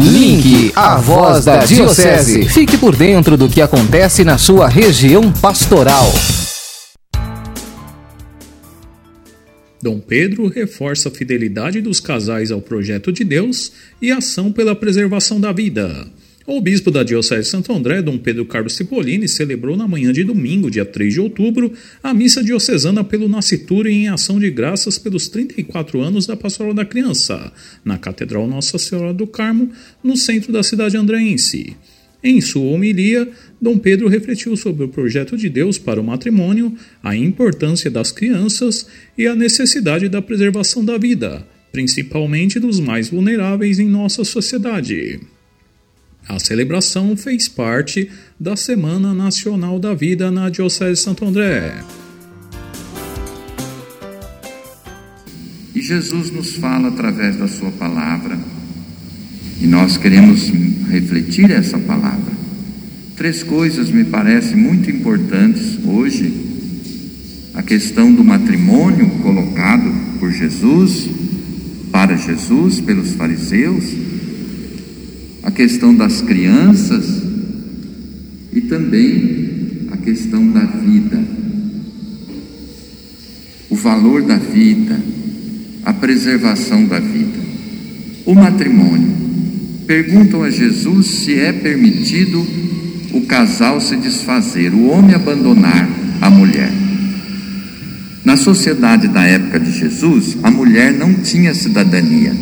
Link, a voz da Diocese. Fique por dentro do que acontece na sua região pastoral. Dom Pedro reforça a fidelidade dos casais ao projeto de Deus e ação pela preservação da vida. O bispo da Diocese de Santo André, Dom Pedro Carlos Cipollini, celebrou na manhã de domingo, dia 3 de outubro, a missa diocesana pelo Nascituro em ação de graças pelos 34 anos da Pastoral da Criança, na Catedral Nossa Senhora do Carmo, no centro da cidade andreense. Em sua homilia, Dom Pedro refletiu sobre o projeto de Deus para o matrimônio, a importância das crianças e a necessidade da preservação da vida, principalmente dos mais vulneráveis em nossa sociedade. A celebração fez parte da Semana Nacional da Vida na Diocese de Santo André. E Jesus nos fala através da sua palavra, e nós queremos refletir essa palavra. 3 coisas me parecem muito importantes hoje: a questão do matrimônio colocado por Jesus, para Jesus, pelos fariseus, a questão das crianças e também a questão da vida, o valor da vida, a preservação da vida. O matrimônio. Perguntam a Jesus se é permitido o casal se desfazer, o homem abandonar a mulher. Na sociedade da época de Jesus, a mulher não tinha cidadania.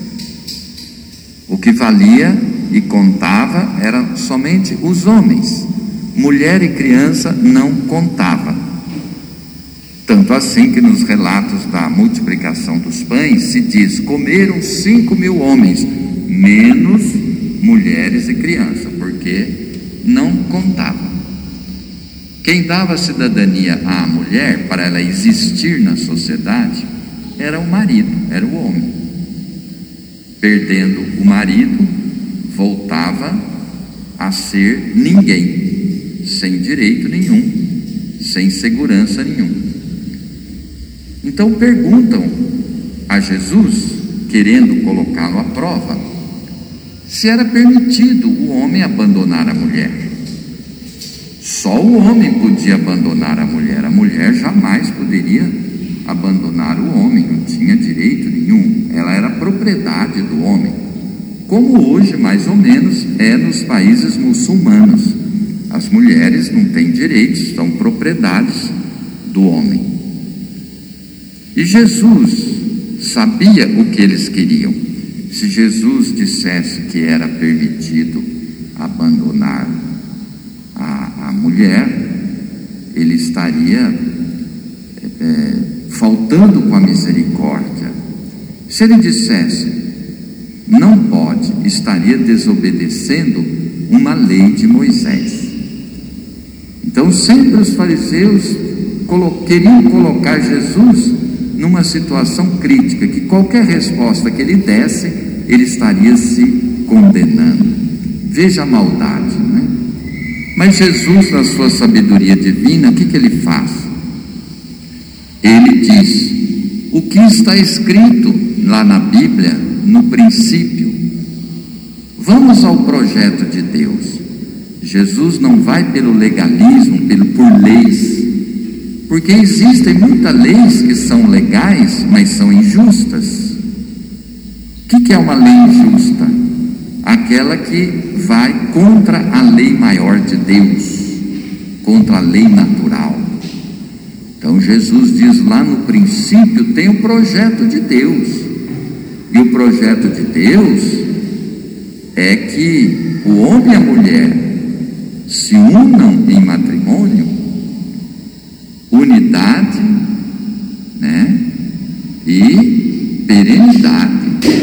O que valia e contava eram somente os homens. Mulher e criança não contava. Tanto assim que nos relatos da multiplicação dos pães se diz: comeram 5.000 homens, menos mulheres e crianças, porque não contava. Quem dava cidadania à mulher para ela existir na sociedade era o marido, era o homem. Perdendo o marido, voltava a ser ninguém, sem direito nenhum, sem segurança nenhuma. Então perguntam a Jesus, querendo colocá-lo à prova, se era permitido o homem abandonar a mulher. Só o homem podia abandonar a mulher jamais poderia abandonar o homem, não tinha direito nenhum, ela era propriedade do homem, como hoje mais ou menos é nos países muçulmanos. As mulheres não têm direitos, são propriedades do homem. E Jesus sabia o que eles queriam. Se Jesus dissesse que era permitido abandonar a mulher, ele estaria faltando com a misericórdia. Se ele dissesse não pode, estaria desobedecendo uma lei de Moisés. Então sempre os fariseus queriam colocar Jesus numa situação crítica, que qualquer resposta que ele desse, ele estaria se condenando. Veja a maldade, não é? Mas Jesus, na sua sabedoria divina, o que ele faz? Ele diz o que está escrito lá na Bíblia, no princípio. Vamos ao projeto de Deus. Jesus não vai pelo legalismo, por leis, porque existem muitas leis que são legais, mas são injustas. O que é uma lei injusta? Aquela que vai contra a lei maior de Deus, contra a lei natural. Então Jesus diz lá no princípio tem o projeto de Deus, e o projeto de Deus é que o homem e a mulher se unam em matrimônio, unidade, né? E perenidade.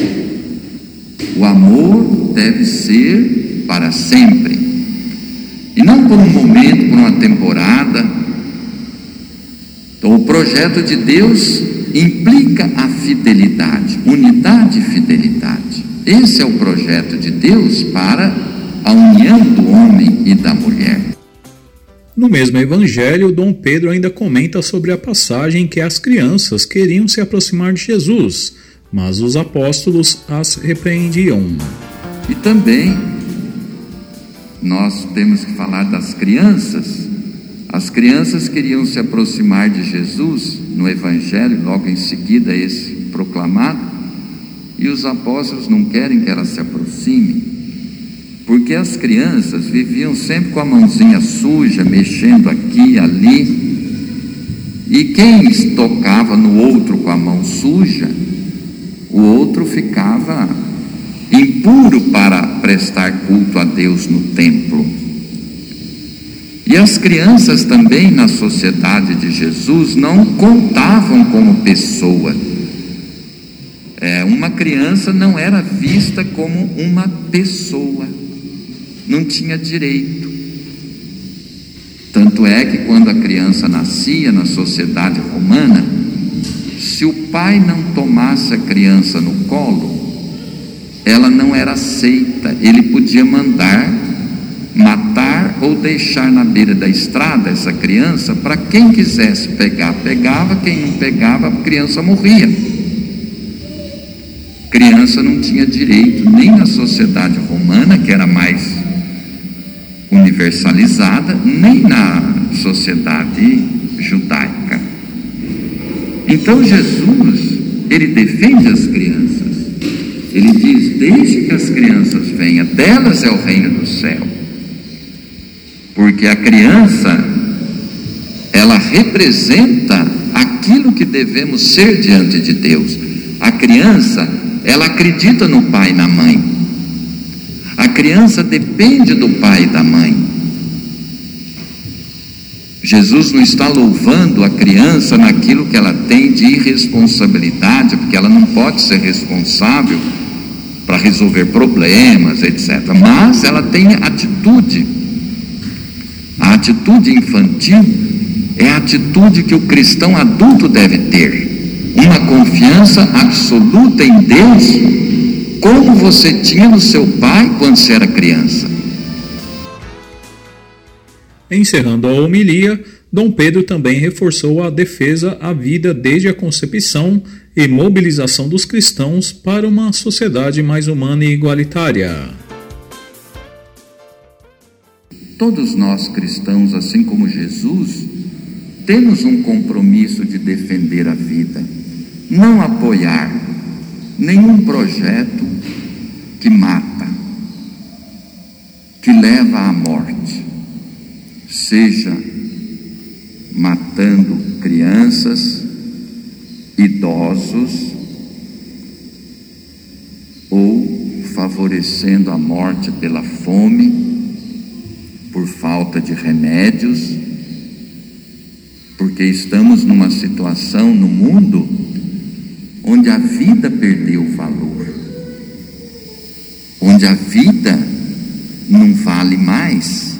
O amor deve ser para sempre, e não por um momento, por uma temporada. Então o projeto de Deus implica a fidelidade, unidade e fidelidade. Esse é o projeto de Deus para a união do homem e da mulher. No mesmo evangelho, Dom Pedro ainda comenta sobre a passagem em que as crianças queriam se aproximar de Jesus, mas os apóstolos as repreendiam. E também nós temos que falar das crianças. As crianças queriam se aproximar de Jesus no Evangelho, logo em seguida esse proclamado, e os apóstolos não querem que elas se aproximem, porque as crianças viviam sempre com a mãozinha suja, mexendo aqui e ali, e quem tocava no outro com a mão suja, o outro ficava impuro para prestar culto a Deus no templo. E as crianças também na sociedade de Jesus não contavam como pessoa. Uma criança não era vista como uma pessoa, não tinha direito. Tanto é que quando a criança nascia na sociedade romana, se o pai não tomasse a criança no colo, ela não era aceita. Ele podia mandar matar ou deixar na beira da estrada essa criança, para quem quisesse pegar, pegava, quem não pegava, a criança morria. Criança não tinha direito nem na sociedade romana, que era mais universalizada, nem na sociedade judaica. Então Jesus, ele defende as crianças. Ele diz: deixe que as crianças venham, delas é o reino do céu. Porque a criança, ela representa aquilo que devemos ser diante de Deus. A criança, ela acredita no pai e na mãe. A criança depende do pai e da mãe. Jesus não está louvando a criança naquilo que ela tem de irresponsabilidade, porque ela não pode ser responsável para resolver problemas, etc. Mas ela tem atitude. A atitude infantil é a atitude que o cristão adulto deve ter. Uma confiança absoluta em Deus, como você tinha no seu pai quando você era criança. Encerrando a homilia, Dom Pedro também reforçou a defesa à vida desde a concepção e mobilização dos cristãos para uma sociedade mais humana e igualitária. Todos nós cristãos, assim como Jesus, temos um compromisso de defender a vida, não apoiar nenhum projeto que mata, que leva à morte, seja matando crianças, idosos, ou favorecendo a morte pela fome, por falta de remédios, porque estamos numa situação no mundo onde a vida perdeu valor, onde a vida não vale mais,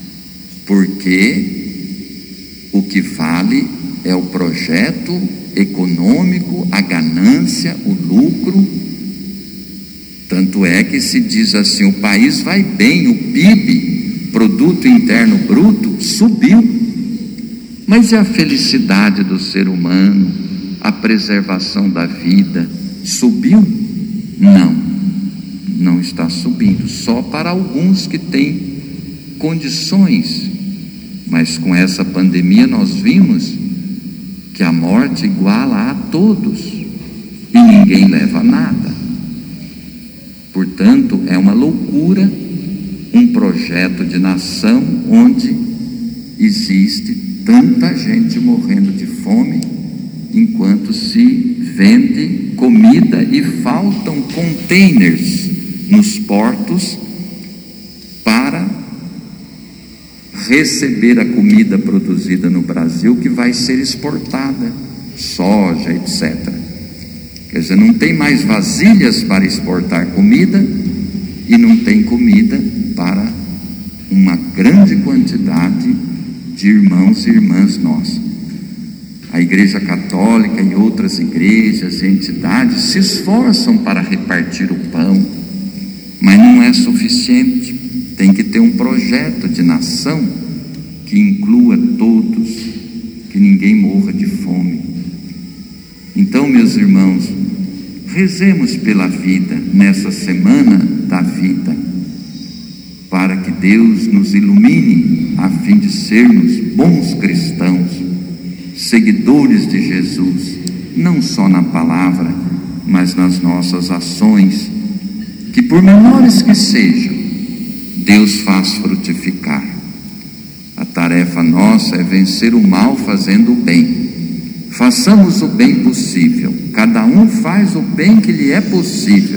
porque o que vale é o projeto econômico, a ganância, o lucro. Tanto é que se diz assim: o país vai bem, o PIB, Produto Interno Bruto, subiu. Mas e a felicidade do ser humano, a preservação da vida, subiu? Não está subindo, só para alguns que têm condições. Mas com essa pandemia nós vimos que a morte iguala a todos e ninguém leva nada. Portanto, é uma loucura um projeto de nação onde existe tanta gente morrendo de fome, enquanto se vende comida e faltam containers nos portos para receber a comida produzida no Brasil, que vai ser exportada, soja, etc. Quer dizer, não tem mais vasilhas para exportar comida e não tem comida para uma grande quantidade de irmãos e irmãs nossos. A Igreja Católica e outras igrejas e entidades se esforçam para repartir o pão, mas não é suficiente. Tem que ter um projeto de nação que inclua todos, que ninguém morra de fome. Então, meus irmãos, rezemos pela vida nessa semana da vida, para que Deus nos ilumine a fim de sermos bons cristãos, seguidores de Jesus, não só na palavra, mas nas nossas ações, que por menores que sejam, Deus faz frutificar. A tarefa nossa é vencer o mal fazendo o bem. Façamos o bem possível. Cada um faz o bem que lhe é possível.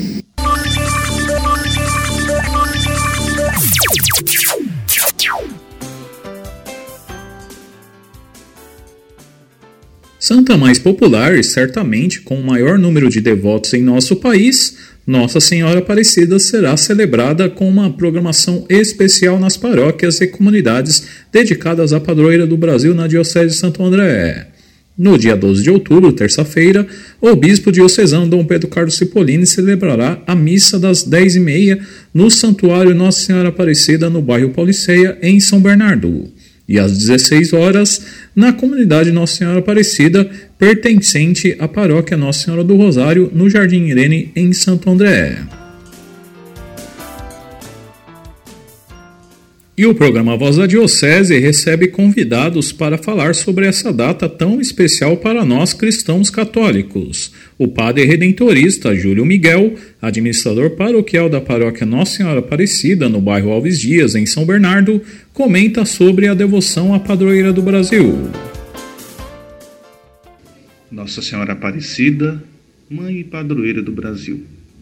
Santa mais popular e certamente com o maior número de devotos em nosso país, Nossa Senhora Aparecida será celebrada com uma programação especial nas paróquias e comunidades dedicadas à padroeira do Brasil na Diocese de Santo André. No dia 12 de outubro, terça-feira, o bispo diocesano Dom Pedro Carlos Cipollini celebrará a missa das 10h30 no Santuário Nossa Senhora Aparecida, no bairro Pauliceia, em São Bernardo. E às 16 horas, na comunidade Nossa Senhora Aparecida, pertencente à paróquia Nossa Senhora do Rosário, no Jardim Irene, em Santo André. E o programa Voz da Diocese recebe convidados para falar sobre essa data tão especial para nós cristãos católicos. O padre redentorista Júlio Miguel, administrador paroquial da paróquia Nossa Senhora Aparecida, no bairro Alves Dias, em São Bernardo, comenta sobre a devoção à padroeira do Brasil. Nossa Senhora Aparecida, mãe e padroeira do Brasil.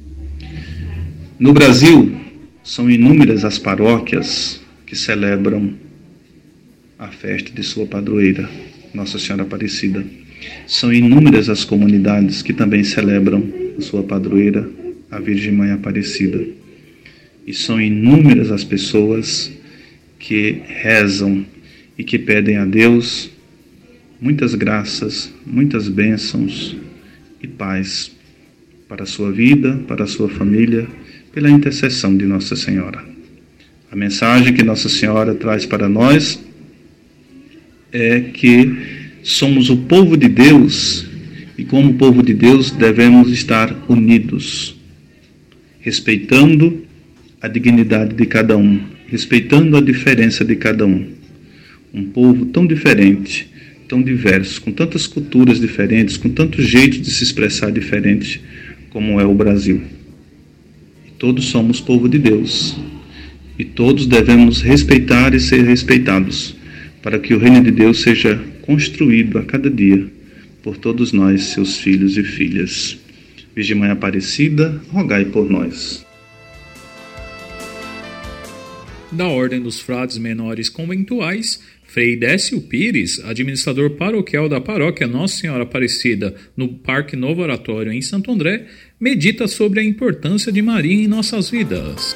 No Brasil, são inúmeras as paróquias que celebram a festa de sua padroeira, Nossa Senhora Aparecida. São inúmeras as comunidades que também celebram a sua padroeira, a Virgem Mãe Aparecida. E são inúmeras as pessoas que rezam e que pedem a Deus muitas graças, muitas bênçãos e paz para a sua vida, para a sua família, pela intercessão de Nossa Senhora. A mensagem que Nossa Senhora traz para nós é que somos o povo de Deus e, como povo de Deus, devemos estar unidos, respeitando a dignidade de cada um, respeitando a diferença de cada um. Um povo tão diferente, tão diverso, com tantas culturas diferentes, com tantos jeitos de se expressar diferente como é o Brasil. E todos somos povo de Deus. E todos devemos respeitar e ser respeitados, para que o reino de Deus seja construído a cada dia por todos nós, seus filhos e filhas. Virgem Mãe Aparecida, rogai por nós. Da Ordem dos Frades Menores Conventuais, Frei Décio Pires, administrador paroquial da paróquia Nossa Senhora Aparecida, no Parque Novo Oratório, em Santo André, medita sobre a importância de Maria em nossas vidas.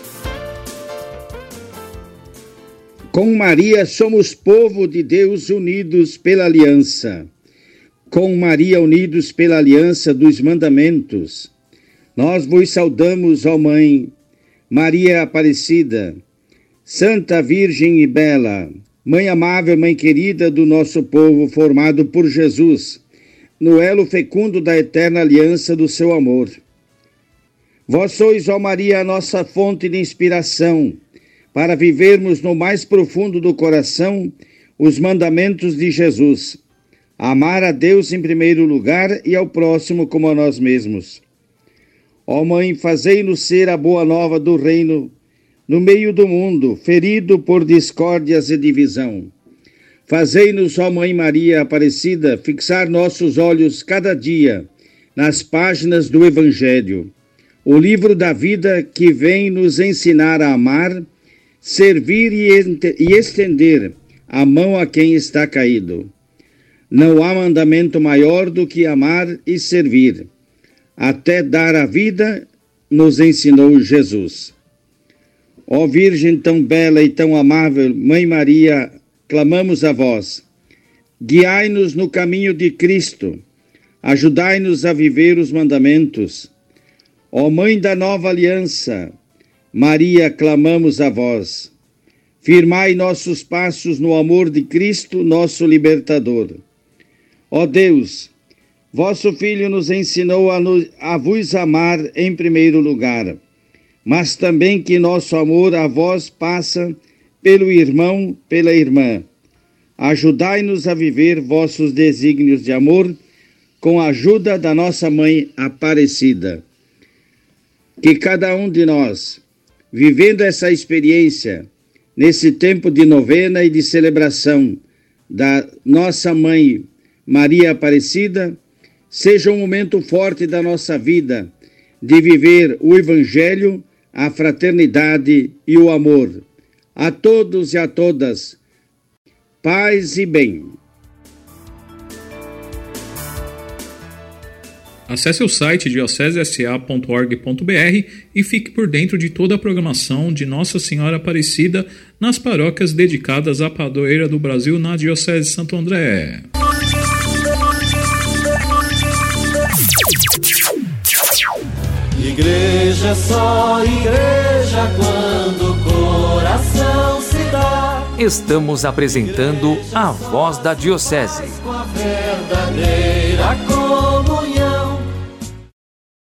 Com Maria somos povo de Deus unidos pela aliança. Com Maria unidos pela aliança dos mandamentos. Nós vos saudamos, ó Mãe, Maria Aparecida, Santa Virgem e Bela, Mãe amável, Mãe querida do nosso povo formado por Jesus, no elo fecundo da eterna aliança do seu amor. Vós sois, ó Maria, a nossa fonte de inspiração, para vivermos no mais profundo do coração os mandamentos de Jesus. Amar a Deus em primeiro lugar e ao próximo como a nós mesmos. Ó Mãe, fazei-nos ser a boa nova do reino no meio do mundo, ferido por discórdias e divisão. Fazei-nos, ó Mãe Maria Aparecida, fixar nossos olhos cada dia nas páginas do Evangelho, o livro da vida que vem nos ensinar a amar, servir e estender a mão a quem está caído. Não há mandamento maior do que amar e servir. Até dar a vida, nos ensinou Jesus. Ó Virgem tão bela e tão amável, Mãe Maria, clamamos a vós. Guiai-nos no caminho de Cristo. Ajudai-nos a viver os mandamentos. Ó Mãe da nova aliança, Maria, clamamos a vós. Firmai nossos passos no amor de Cristo, nosso libertador. Ó Deus, Vosso Filho nos ensinou a vos amar em primeiro lugar, mas também que nosso amor a vós passa pelo irmão, pela irmã. Ajudai-nos a viver vossos desígnios de amor com a ajuda da nossa Mãe Aparecida. Que cada um de nós, vivendo essa experiência, nesse tempo de novena e de celebração da nossa Mãe Maria Aparecida, seja um momento forte da nossa vida de viver o Evangelho, a fraternidade e o amor. A todos e a todas, paz e bem. Acesse o site diocesesa.org.br e fique por dentro de toda a programação de Nossa Senhora Aparecida nas paróquias dedicadas à padroeira do Brasil na Diocese de Santo André. Igreja é só igreja quando o coração se dá. Estamos apresentando a Voz da Diocese. Com a verdadeira